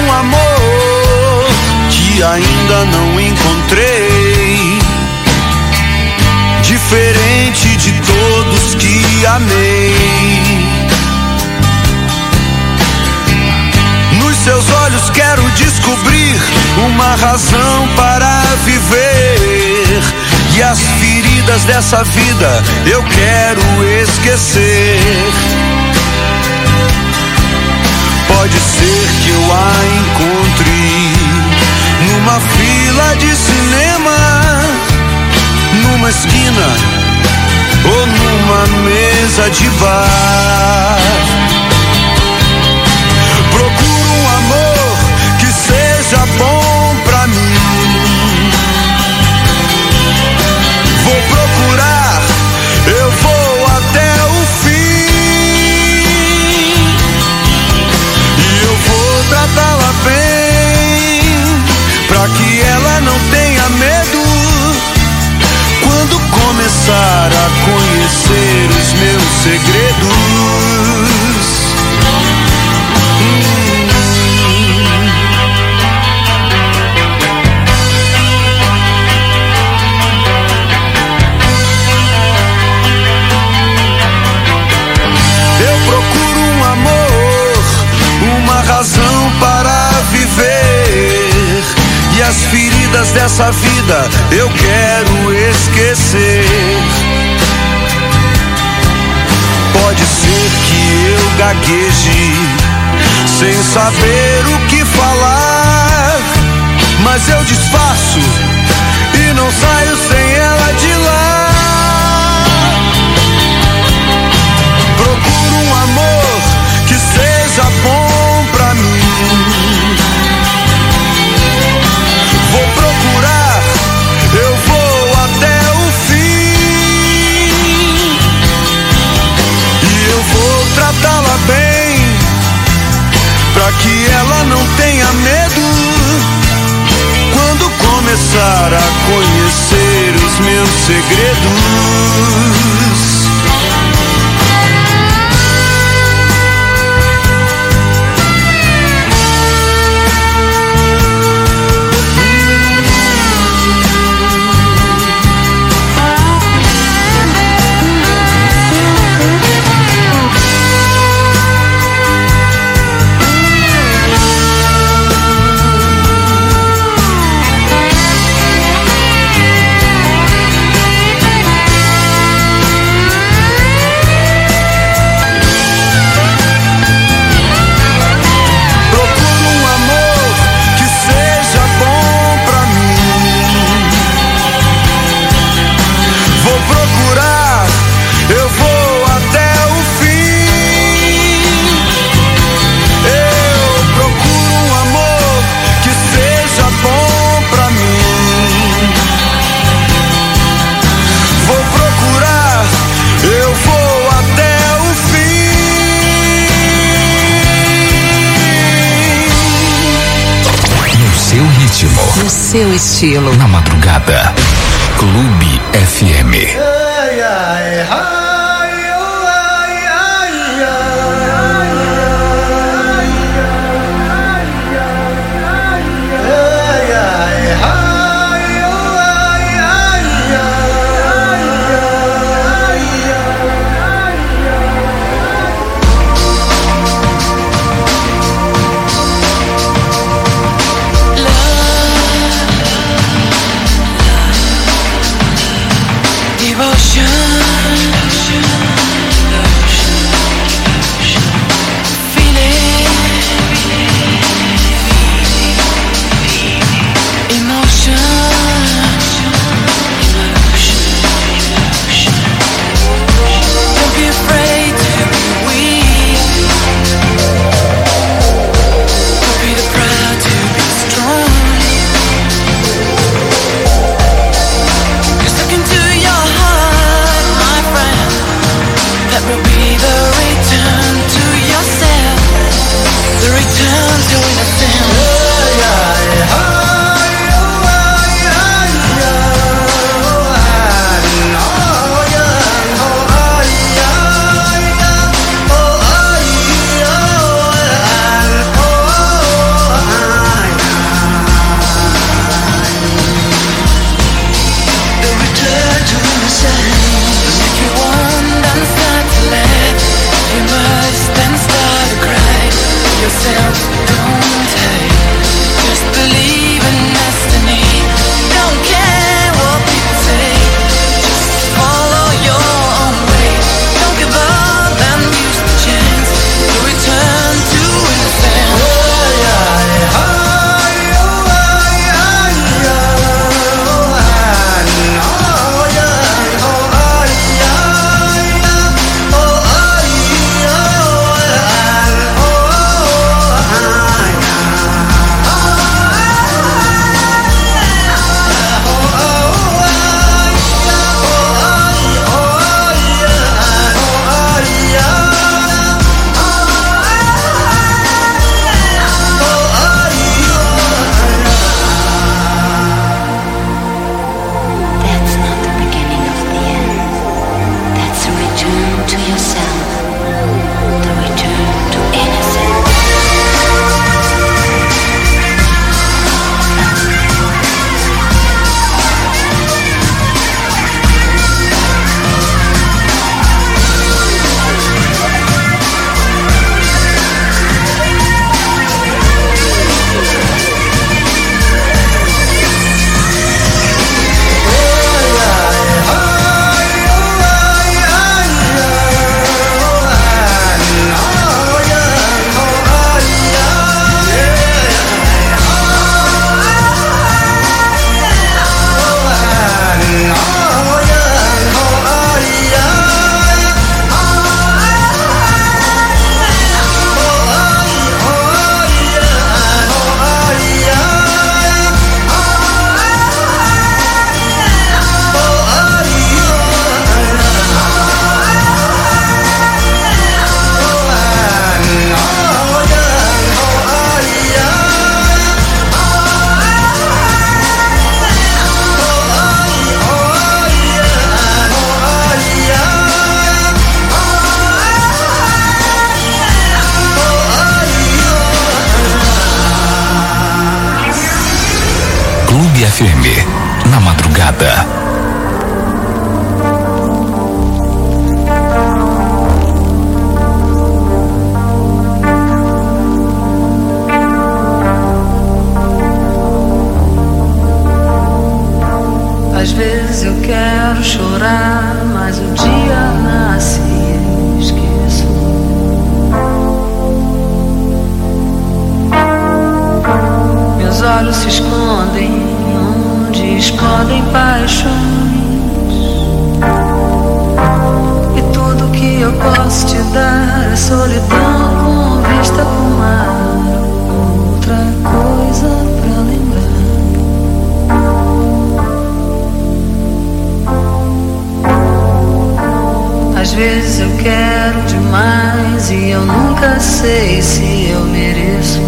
um amor que ainda não encontrei, diferente de todos que amei. Nos seus olhos quero descobrir uma razão para viver, e as feridas dessa vida eu quero esquecer. Pode ser que eu a encontre numa fila de cinema, numa esquina ou numa mesa de bar. Procuro um amor que seja bom pra mim. Vou procurar, eu vou até o fim, e eu vou tratá-la bem, pra que ela não tenha medo quando começar a conhecer os meus segredos. Eu procuro um amor, uma razão para viver, e as feridas dessa vida eu quero esquecer. Pode ser que eu gagueje sem saber o que falar, mas eu disfarço e não saio sem ela de lá. Procuro um amor que seja bom pra mim. Vou procurar, eu vou até o fim, e eu vou tratá-la bem, pra que ela não tenha medo quando começar a conhecer os meus segredos. No seu estilo. Na madrugada. Clube FM. Devotion. FM, na madrugada. Às vezes eu quero chorar, mas o dia nasce e eu esqueço. Meus olhos se escondem onde explodem paixões. E tudo que eu posso te dar é solidão com vista pro mar. Outra coisa pra lembrar. Às vezes eu quero demais e eu nunca sei se eu mereço.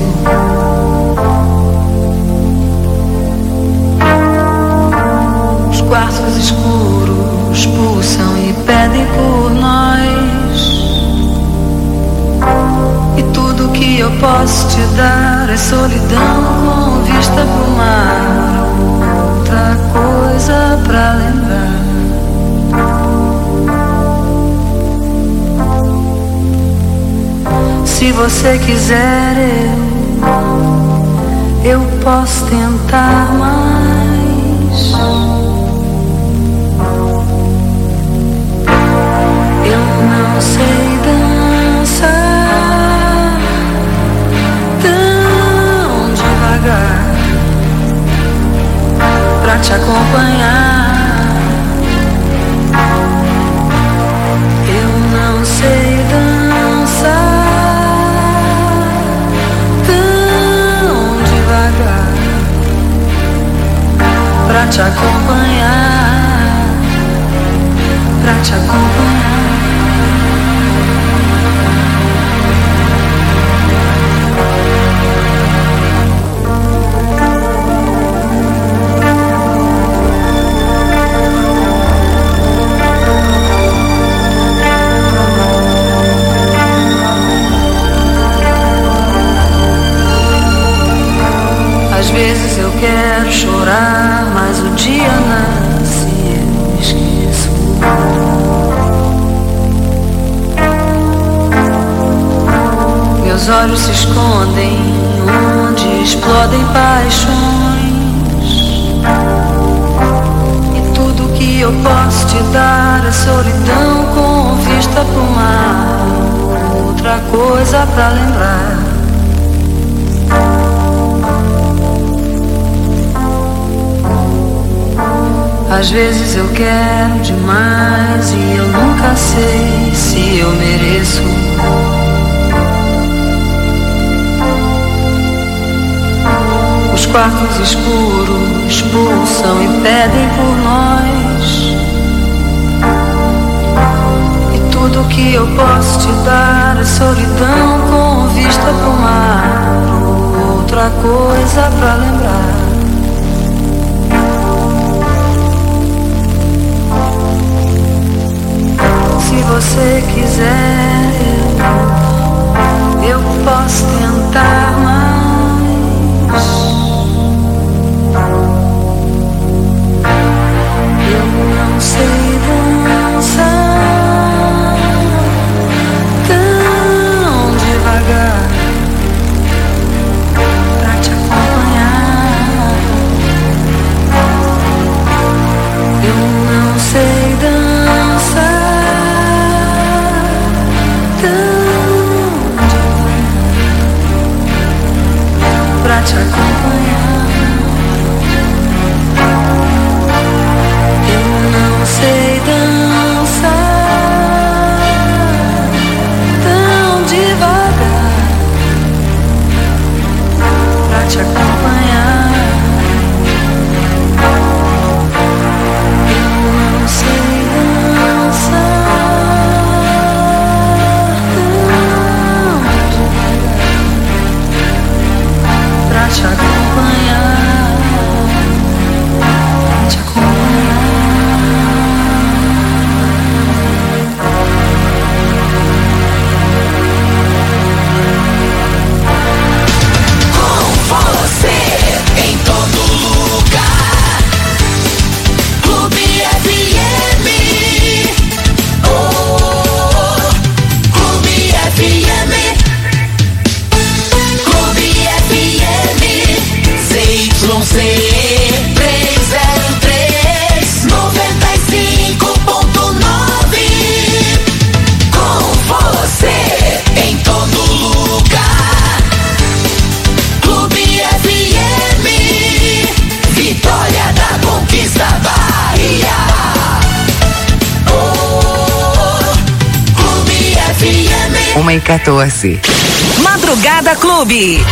Os quartos escuros pulsam e pedem por nós. E tudo que eu posso te dar é solidão com vista pro mar. Outra coisa pra lembrar. Se você quiser, eu posso tentar mais. Eu não sei dançar tão devagar pra te acompanhar. Eu não sei dançar pra te acompanhar, pra te acompanhar. Às vezes eu quero chorar, mas o dia nasce e eu esqueço. Meus olhos se escondem onde explodem paixões. E tudo que eu posso te dar é solidão com vista pro mar. Outra coisa pra lembrar. Às vezes eu quero demais e eu nunca sei se eu mereço. Os quartos escuros pulsam e pedem por nós. E tudo que eu posso te dar é solidão com vista pro mar. Outra coisa pra lembrar. Se você quiser, eu posso tentar mais. Eu não sei dançar tão devagar pra te acompanhar. 1h14. Madrugada Clube.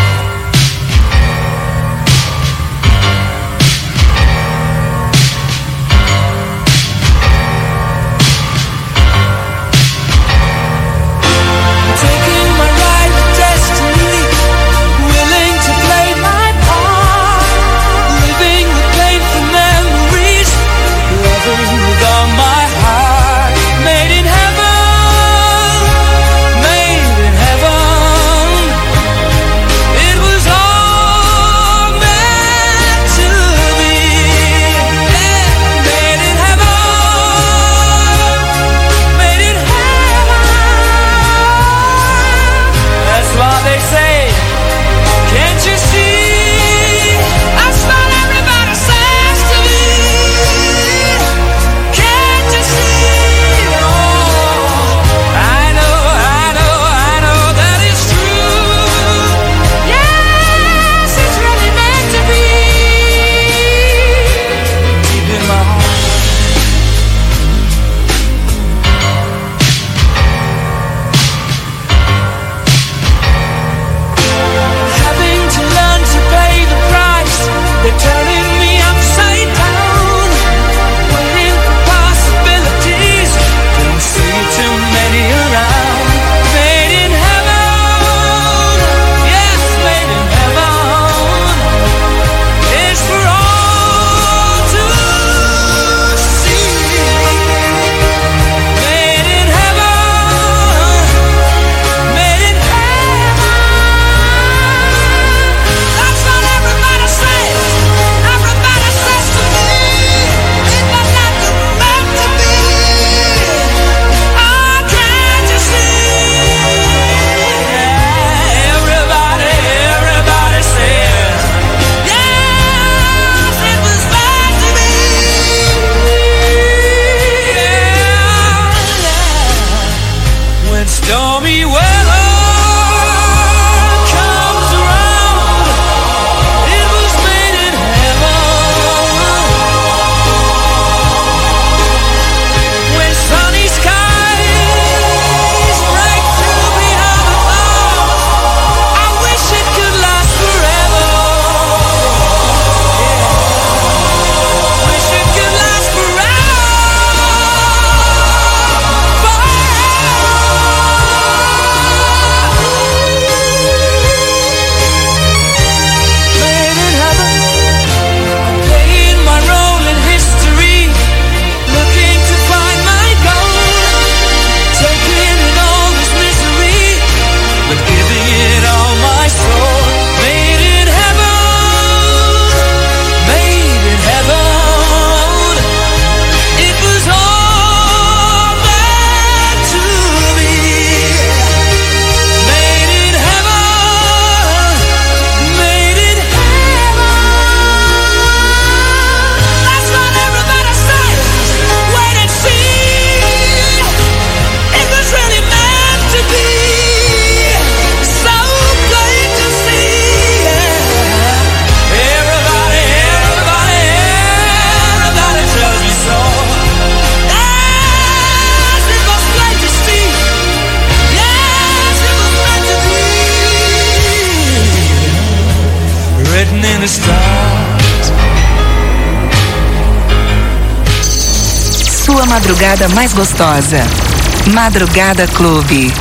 Sua madrugada mais gostosa. Madrugada Clube.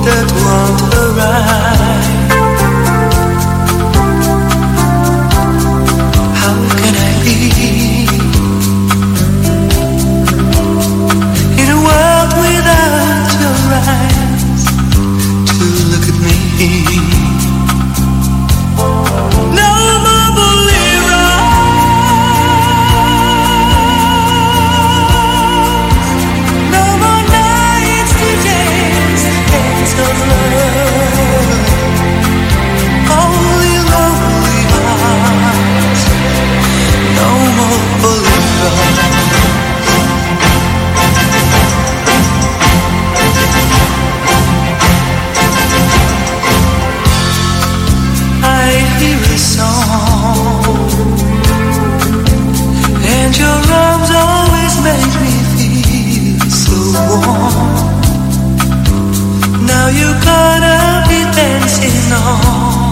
that won't arrive. How can I be in a world without your eyes to look at me? No more boleros, no more nights to dance, hands of love, only lonely hearts. No more boleros. I hear a song, and your arms always make me feel so warm. Now you're gonna be dancing all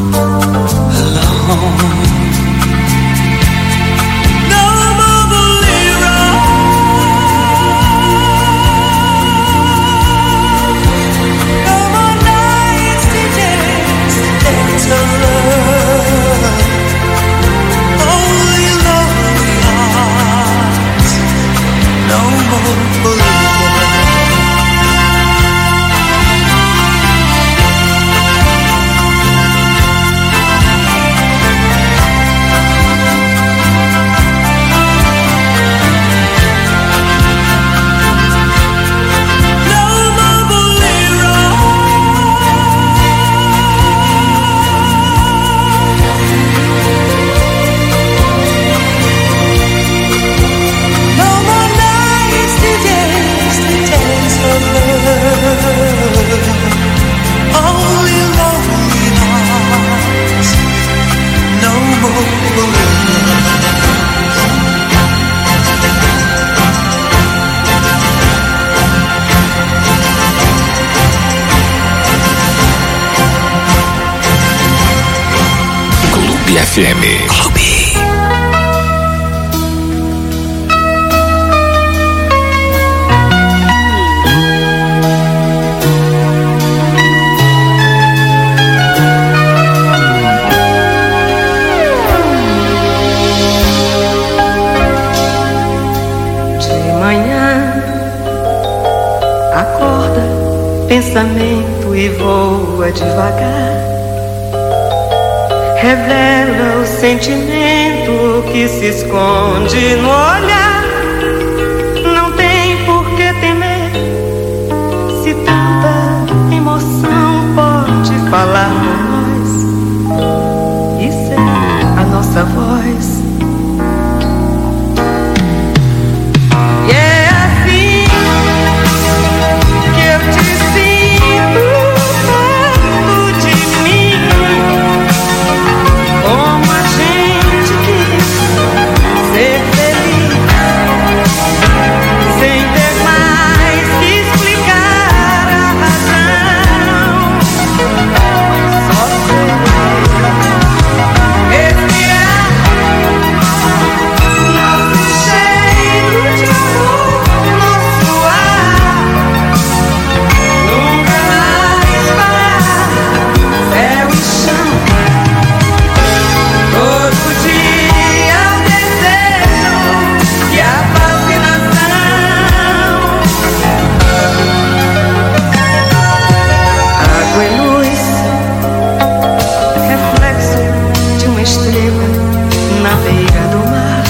alone. No more boleros, no more nights to dance, dance of love, only lonely hearts. No more boleros. No more boleros. No more nights to dance of love, only lonely hearts. No more boleros. Clube FM. Clube. De manhã, acorda, pensamento e voa devagar. Revela o sentimento que se esconde no olhar. Não tem por que temer, se tanta emoção pode falar por nós. Isso é a nossa voz. E é assim que eu te sinto perto de mim, como a gente quis ser feliz, sem ter mais que explicar a razão. Só ser respirar nosso cheiro de amor, nosso ar, nunca mais parar, céu e chão. Todo dia o desejo e a fascinação. Água e luz, reflexo de uma estrela na beira do mar.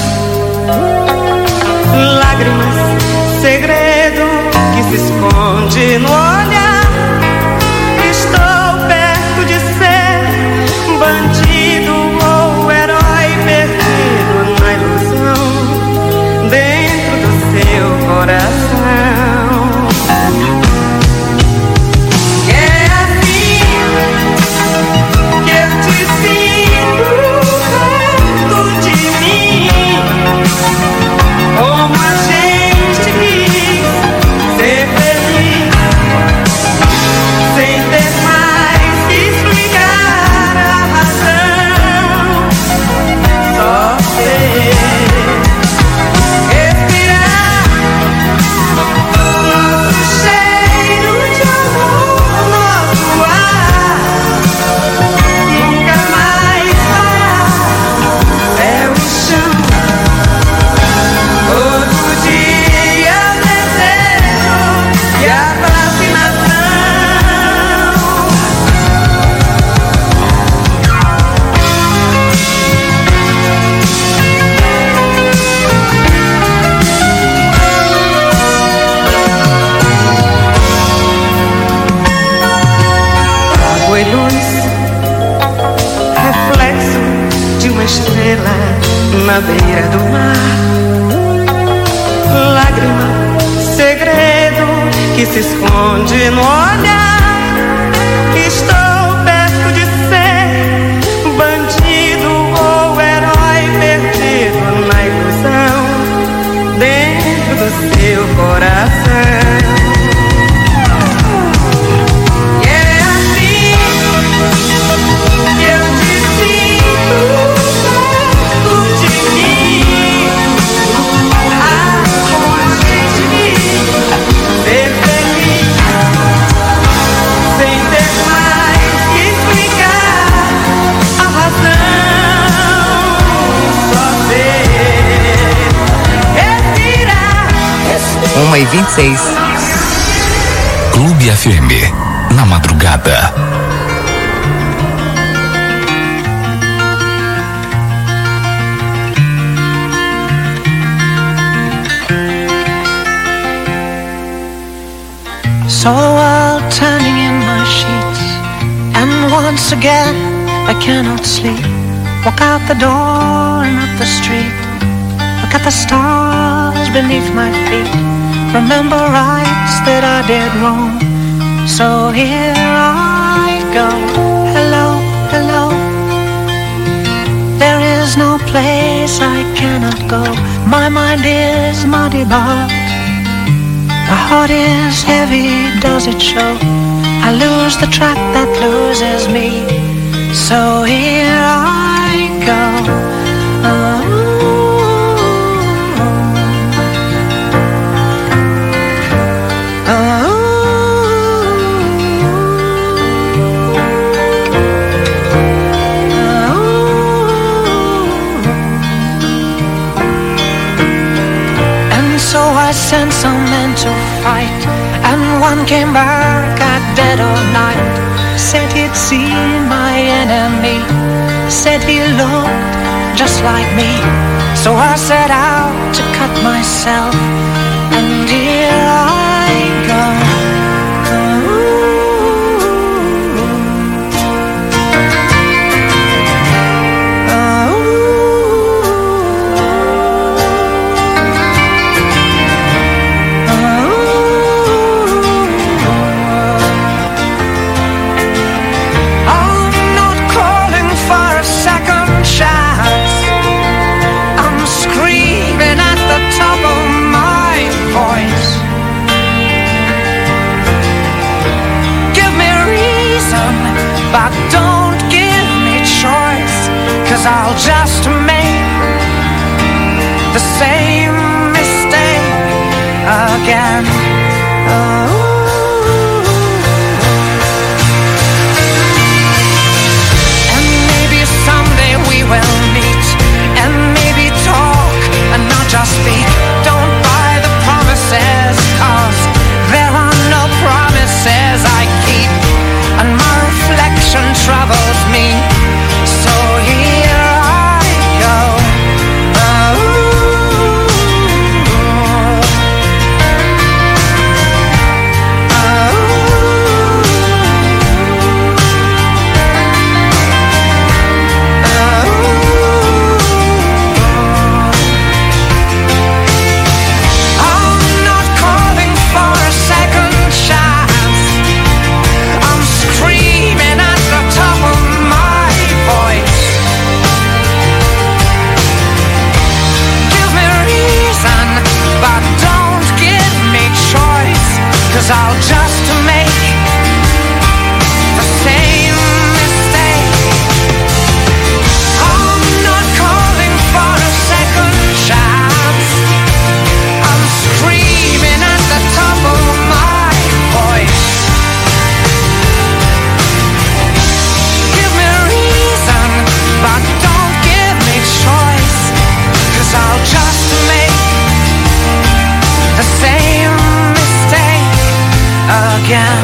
Lágrimas, segredo que se esconde no olhar. Estou perto de ser bandido ou herói perdido na ilusão, dentro do seu coração. É assim que eu te sinto perto de mim, como a gente quis ser feliz, que se esconde no olhar. Estou perto de ser bandido ou herói perdido na ilusão dentro do seu coração. E é assim que eu te sinto de mim. Como a gente ser feliz sem ter mais que explicar a razão. Só ser respirar. 1h26. Clube FM, na madrugada. Saw the world turning in my sheets, and once again I cannot sleep. Walk out the door and up the street, look at the stars beneath my feet. Remember rights that I did wrong, so here I go. Hello, hello. There is no place I cannot go. My mind is muddy, but my heart is heavy, does it show? I lose the track that loses me, so here I go. And so I sent some men to fight, and one came back at dead of night. Said he'd seen my enemy, said he looked just like me. So I set out to cut myself, and here I go. But don't give me choice, 'cause I'll just make the same mistake again. And maybe someday we will meet, and maybe talk and not just speak. Don't buy the promises, 'cause there are no promises I keep. And my reflection troubles me, so here I go. I'm not calling for a second chance. I'm screaming at the top of my voice. Give me reason, but don't give me choice, 'cause I'll just make the same mistake. I'm not calling for a second chance. I'm screaming at the top of my voice. Give me reason, but don't give me choice, 'cause I'll just make the same mistake again.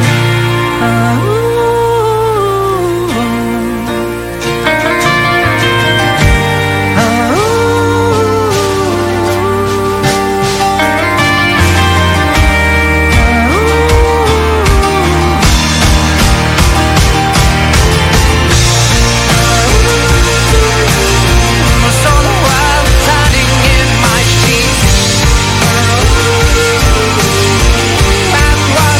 So the world turning in my sheets, and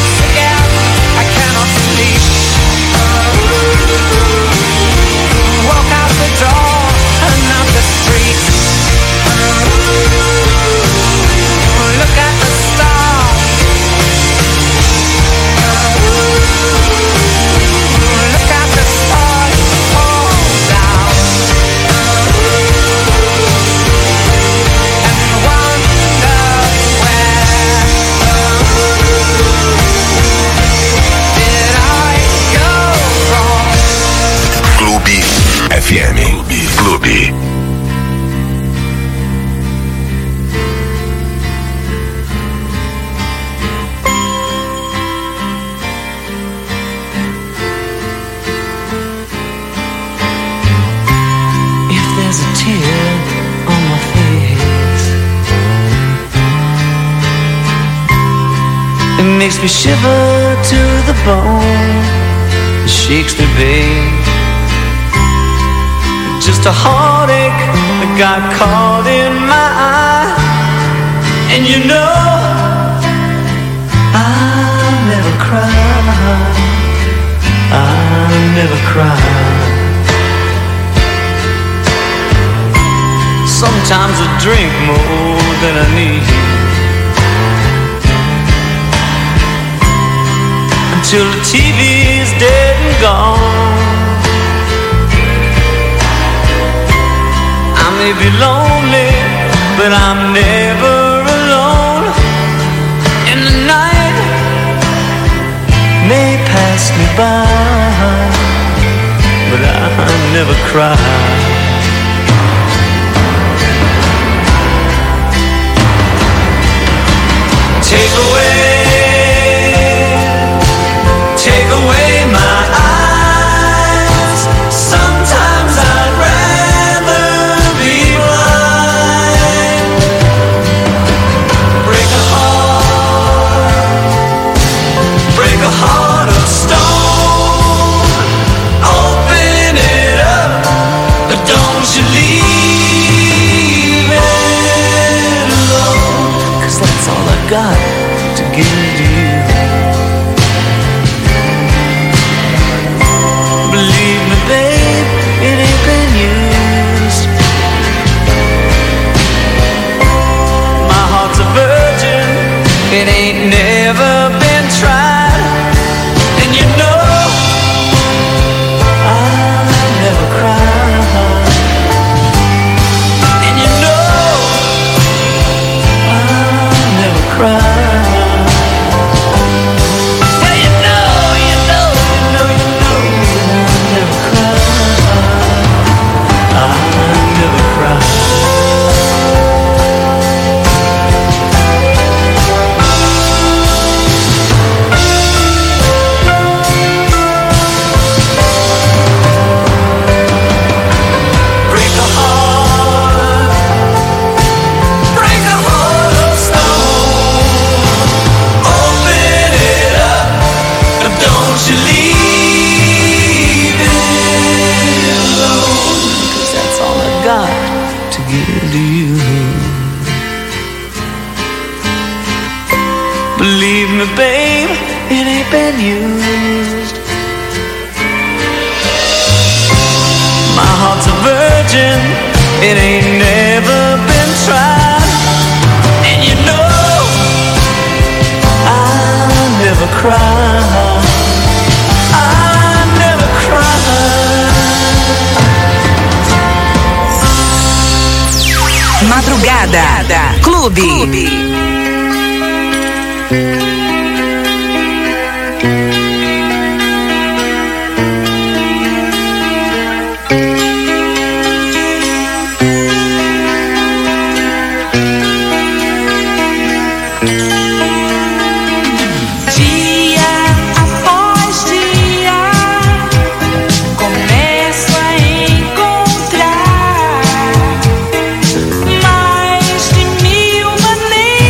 makes me shiver to the bone. It shakes me, babe. Just a heartache that got caught in my eye. And you know I'll never cry. I'll never cry. Sometimes I drink more than I need, until the TV's dead and gone. I may be lonely, but I'm never alone. And the night may pass me by, but I never cry. Take away my eyes. Sometimes I'd rather be blind. Break a heart of stone. Open it up, but don't you leave it alone. 'Cause that's all I got to give to you. Believe me, babe, it ain't been used. My heart's a virgin, it ain't never been tried. And you know I'll never cry. And you know I'll never cry. Believe me, babe, it ain't been used. My heart's a virgin, it ain't never been tried. And you know I'll never cry. I'll never cry. Madrugada Clube. Mais de mil maneiras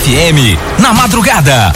FM, na madrugada.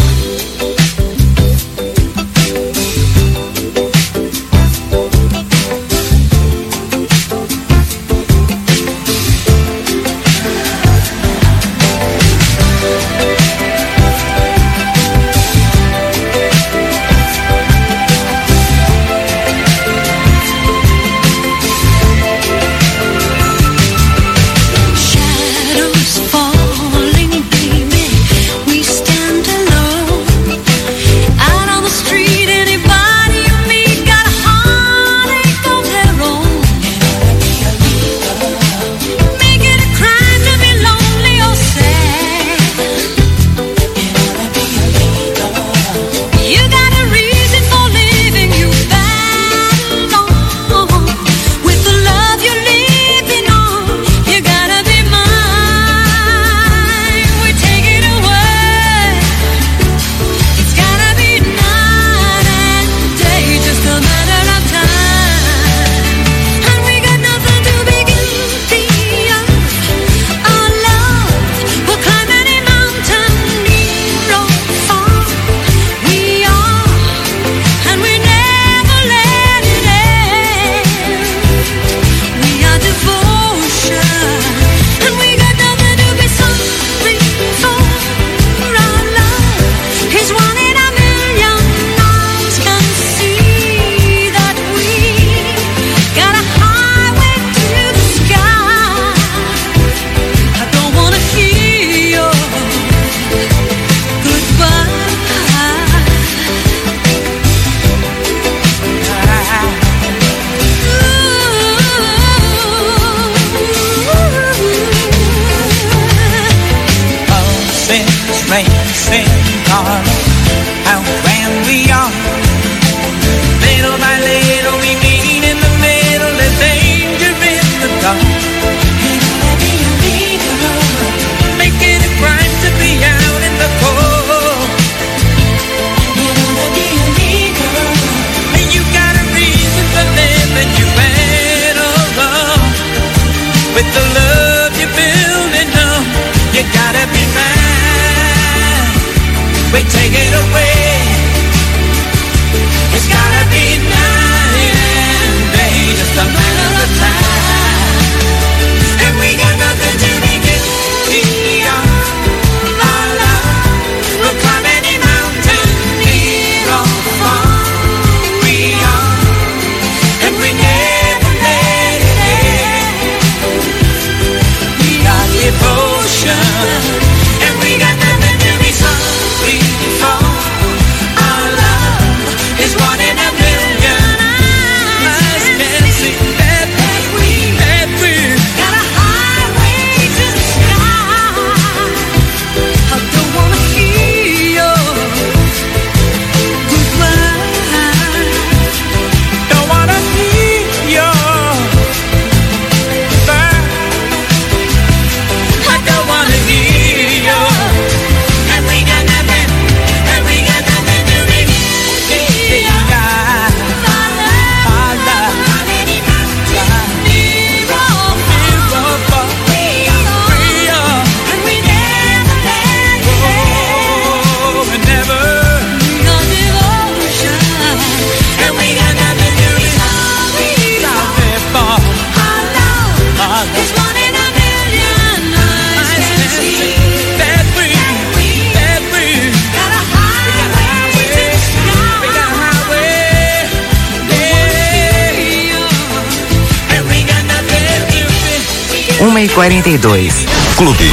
e 42. Clube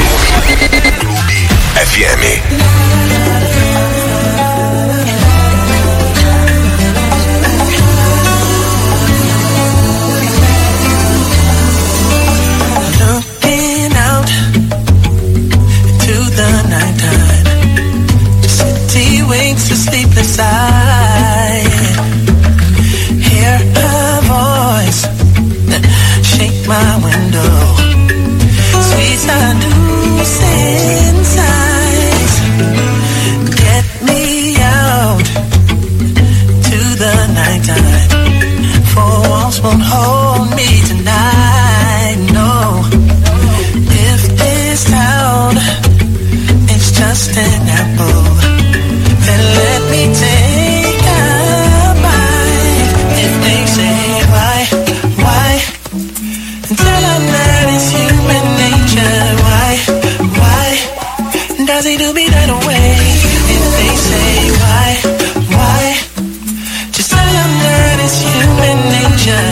FM. To sleep inside, hear her voice, shake my window, sweet seducing sighs, understandable. Then let me take a bite. If they say why, and tell them that it's human nature. Why does he do me that way? If they say why, just tell them that it's human nature.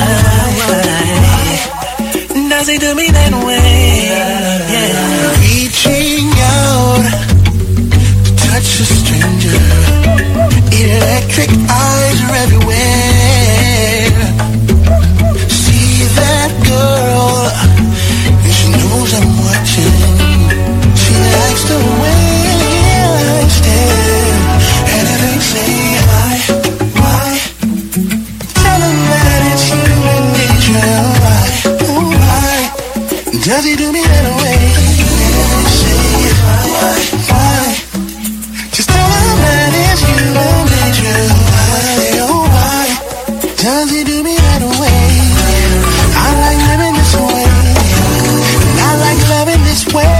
Why does he do me that way? Yeah. Reaching out to touch a stranger. Electric eyes are everywhere. See that girl, and she knows I'm watching. She likes the way I stare. And if they say why, tell them that it's human nature. Why does he do me that way? And if they say why, just tell them that it's human nature. Why does he do me that way? I like living this way, and I like loving this way.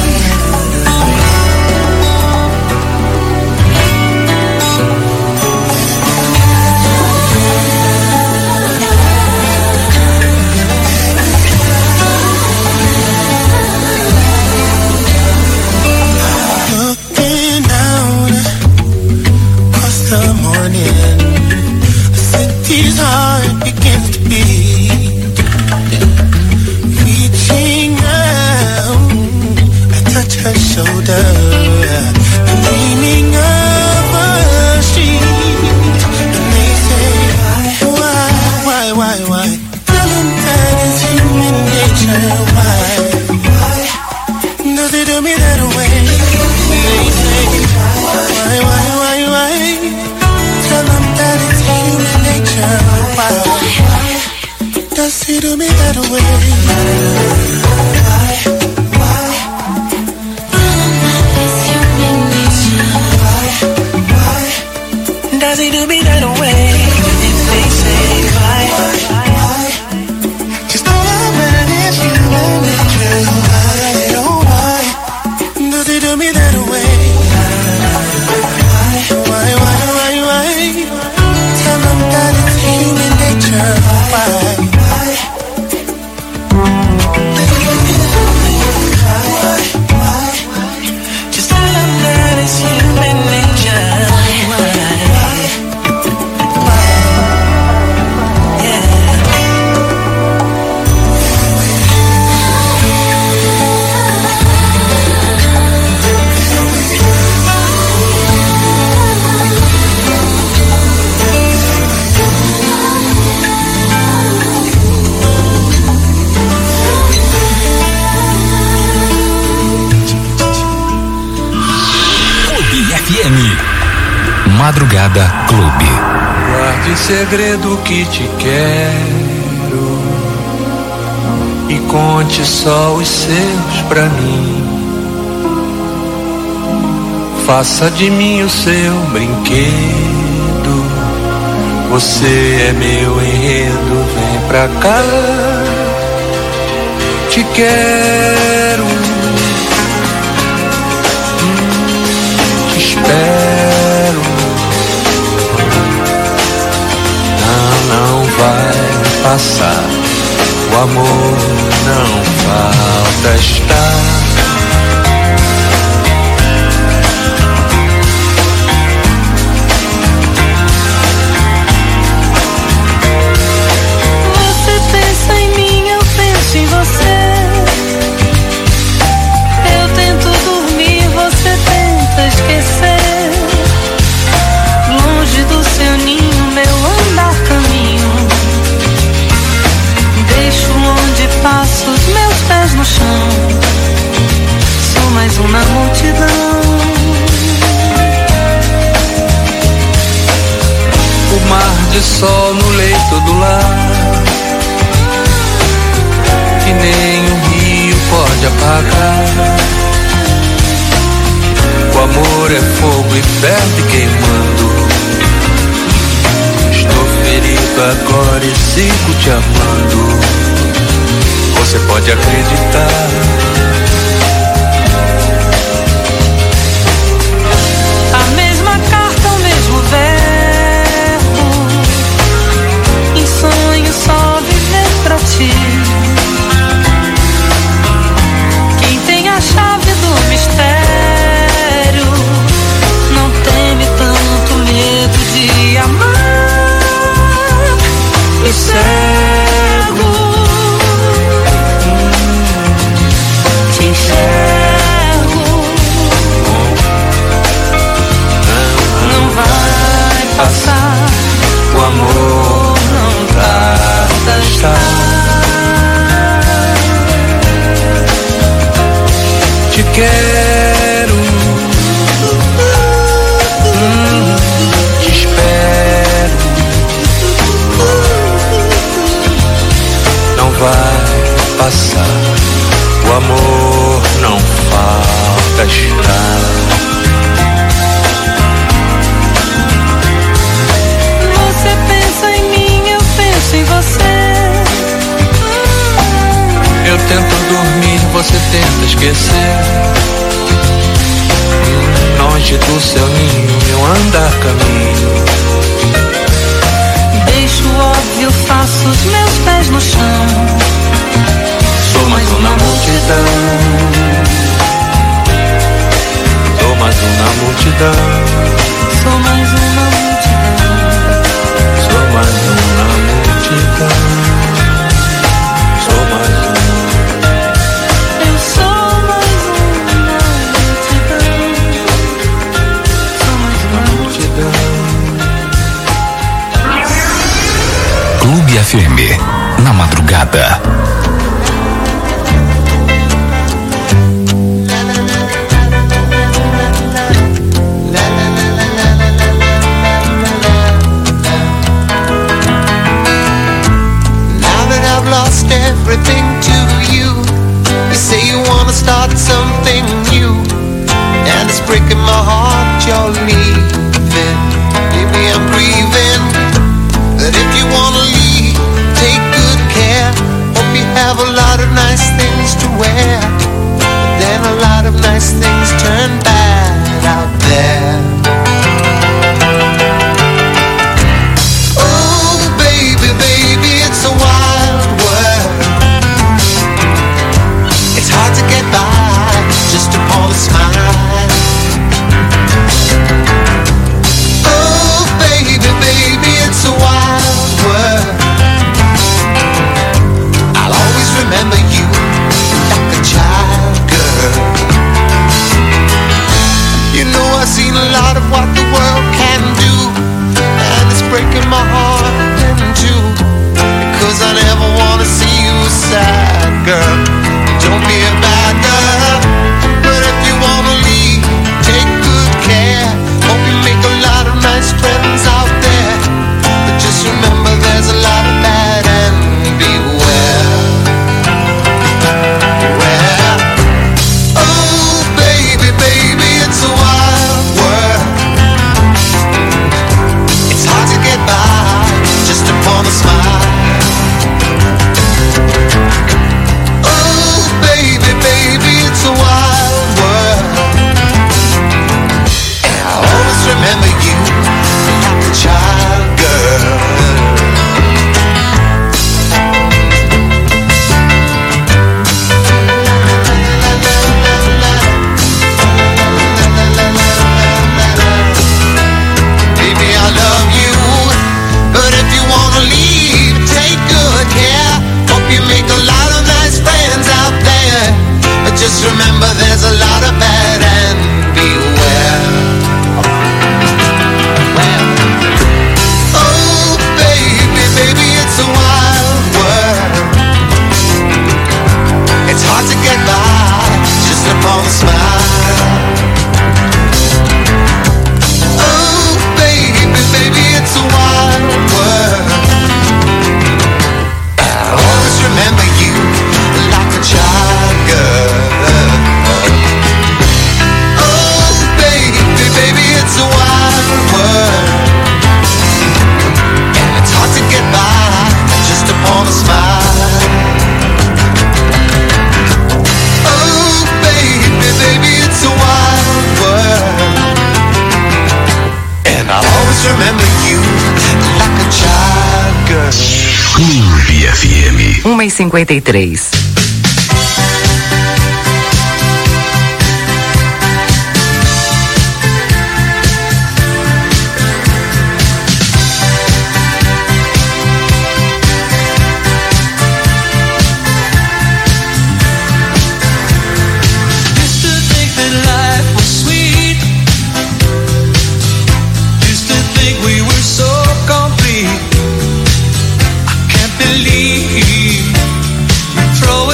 Looking down across the morning, the city's heart begins to beat. Reaching out, I touch her shoulder, dreaming of a street. And they say, why? Tell them that it's human nature. Why does it do me that way? They say, why? Tell them that it's human nature. Why does he do me that way? Does he do me that way? If they say why, just tell them that it's human nature. Why does he do me that way? Why? Tell them that it's human nature. Why? Just tell them that it's human nature. Madrugada Clube. Guarde em segredo que te quero e conte só os seus pra mim. Faça de mim o seu brinquedo. Você é meu enredo, vem pra cá. Te quero, te espero. Não vai passar, o amor não falta estar. Você pensa em mim, eu penso em você. Eu tento dormir, você tenta esquecer. Longe do seu ninho, meu andar caminho. Deixo onde passo os meus pés no chão. Sou mais um na multidão. O mar de sol no leito do lar, que nem um rio pode apagar. O amor é fogo e ferve queimando. Estou ferido agora e sigo te amando. Você pode acreditar. quero, te espero. Não vai passar, o amor não falta estar. Você pensa em mim, eu penso em você. Eu tento dormir, você tenta esquecer. Longe do seu ninho, meu andar caminho. Deixo o óbvio, faço os meus pés no chão. Sou mais uma multidão. Sou mais uma multidão. Sou mais uma multidão. Sou mais uma multidão. Sou mais uma. Eu sou mais uma multidão. Sou mais uma multidão. Clube FM, na madrugada. Everything to you. You say you wanna start something new, and it's breaking my heart you're leaving. Maybe I'm grieving, but if you wanna leave, take good care. Hope you have a lot of nice things to wear, but then a lot of nice things turn bad out there. Oh baby, baby, it's a wild world. It's hard to get by just upon a smile. Oh baby, baby, it's a wild world. I'll always remember you like a child, girl. You know I've seen a lot of what the world can do, and it's breaking my heart in two, because I never wanna see you sad, girl. Don't be a bad girl, but if you wanna leave, take good care. Hope you make a lot of nice friends out there, but just remember there's a lot of bad and beware. Beware. Oh baby, baby, it's a wild world. It's hard to get by just upon a smile. Baby, baby, it's a wild world, and I'll always remember you like a child, girl. Baby, I love you, but if you wanna leave, take good care. Hope you make a lot of nice friends out there, but just remember there's a lot of bad and beware. Oh baby, baby, it's a wild world. It's hard to get by just upon a smile. Oh baby, baby, it's a wild world. I'll always remember you like a child, girl. Oh baby, baby, it's a wild world, and it's hard to get by just upon a smile. Oh baby, baby, it's a wild world, and I'll always remember you like a child, girl. Clube FM. 1h53. Used to think that life was sweet. Used to think we were so complete. I can't believe you throw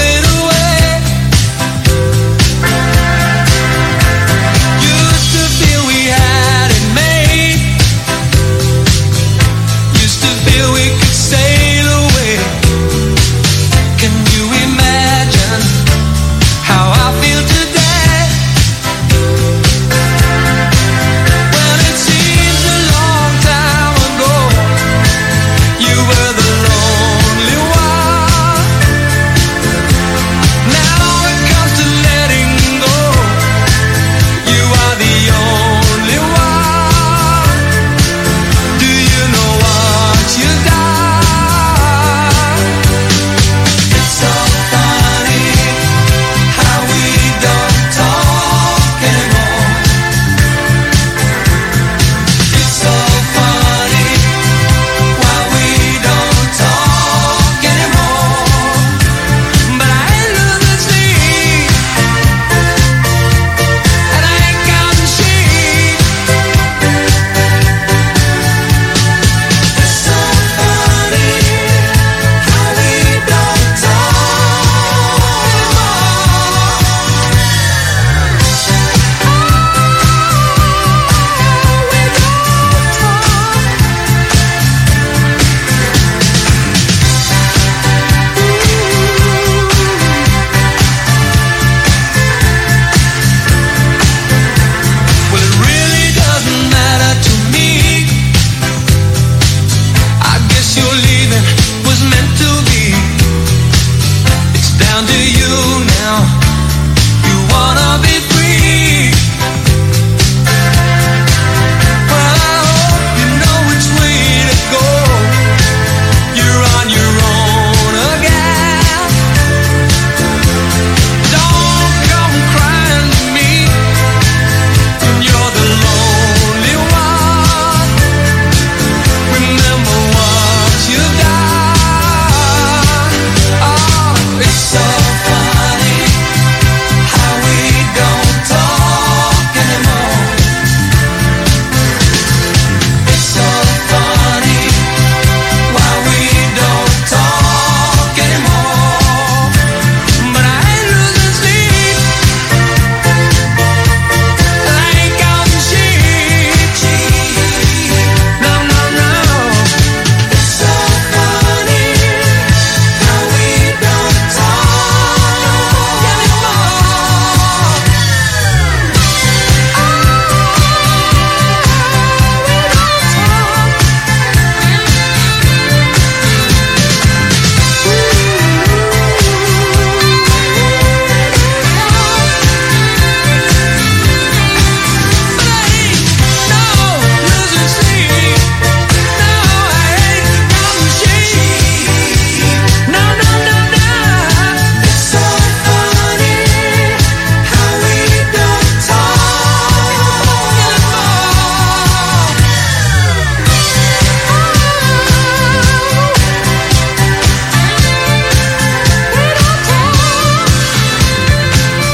down.